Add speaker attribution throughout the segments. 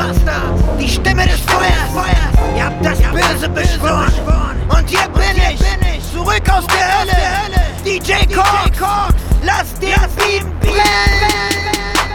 Speaker 1: die Stimme des Feuers. Ihr habt das Böse beschworen. Und hier bin ich, zurück aus der Hölle. DJ Cox, lass den Beat brennen.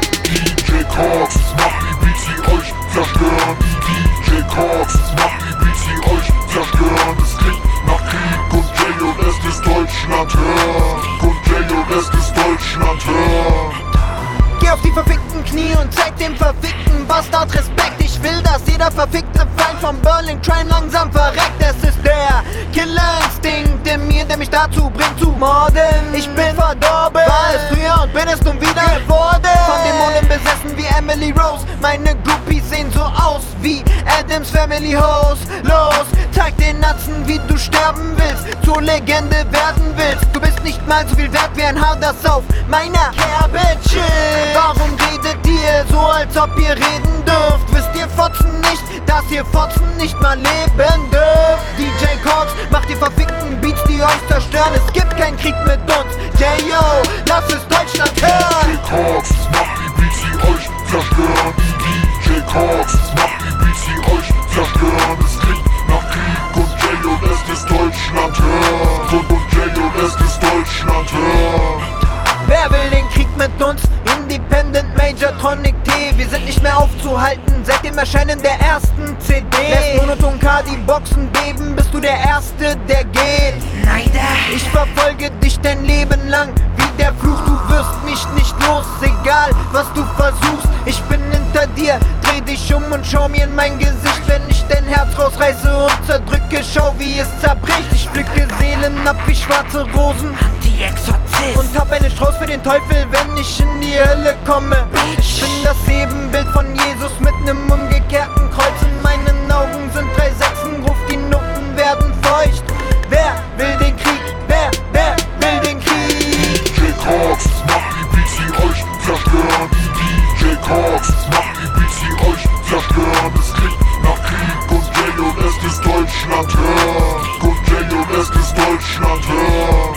Speaker 2: DJ Cox macht die Beats, die euch zerstören. DJ Cox macht die Beats, die euch zerstören. Es klingt nach Krieg und J.O. lässt es Deutschland hören. Und J.O. lässt es Deutschland hören.
Speaker 3: Geh auf die verfickten Knie und zeig dem verfickten Bastard Respekt. Ich will, dass jeder verfickte Feind vom Berlin Crime langsam verreckt. Es ist der Killerinstinkt in mir, der mich dazu bringt zu morden. Ich bin verdorben, war es früher und bin es nun wieder geworden. Von Dämonen besessen wie Emily Rose. Meine Groupies sehen so aus wie Adams Family Host. Los, zeig den Natzen, wie du sterben willst, zur Legende werden willst. Du bist nicht mal so viel wert wie ein Haar, das auf meiner Kerbe chillt. Warum redet ihr so, als ob ihr reden dürft? Wisst ihr Fotzen nicht, dass ihr Fotzen nicht mal leben dürft? DJ Cox macht die verfickten Beats, die euch zerstören. Es gibt keinen Krieg mit uns. J.O., lass es Deutschland hören.
Speaker 2: DJ Cox macht die Beats, die euch zerstören. DJ Cox macht die Beats, die euch zerstören. Es klingt nach Krieg und J.O. lässt es Deutschland hören. Und J.O. lässt es Deutschland hören.
Speaker 3: Wer will den Krieg mit uns? Independent Majortronic T. Wir sind nicht mehr aufzuhalten seit dem Erscheinen der ersten CD. Lässt Monoton K die Boxen beben, bist du der Erste, der geht.
Speaker 1: Neider.
Speaker 3: Ich verfolge dich dein Leben lang wie der Fluch. Du wirst mich nicht los, egal was du versuchst. Ich bin hinter dir, dreh dich um und schau mir in mein Gesicht. Wenn ich dein Herz rausreiße und zerdrücke, schau wie es zerbricht. Ich pflücke Seelen ab wie schwarze Rosen.
Speaker 1: Anti-Exorzist.
Speaker 3: Und hab einen Strauß für den Teufel, wenn ich in die Hölle komme. Ich bin das Ebenbild von Jesus mit nem umgekehrten Kreuz. In meinen Augen sind 3 Sechsen, ruft die Noten werden feucht. Wer will den Krieg? Wer will den Krieg?
Speaker 2: DJ Cox macht die Beats, die euch zerstören. DJ Cox macht die Beats, die euch zerstören. Es klingt nach Krieg und J.O. lässt es Deutschland hören. Und J.O. lässt es Deutschland hören.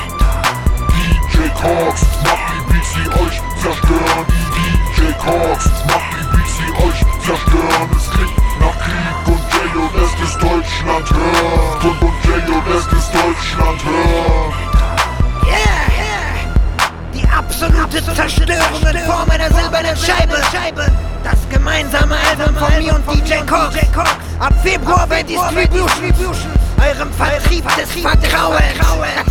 Speaker 2: DJ Cox macht die Beats, die euch zerstören. DJ Cox macht die Beats, die euch zerstören. Es klingt nach Krieg und J.O. lässt es Deutschland hören. Und J.O. lässt es Deutschland hören.
Speaker 1: Die absolute Zerstörung in Form einer silbernen Scheibe. Das gemeinsame Album von mir und DJ Cox. Ab Februar bei Distribution. Eurem Vertrieb des Vertrauens.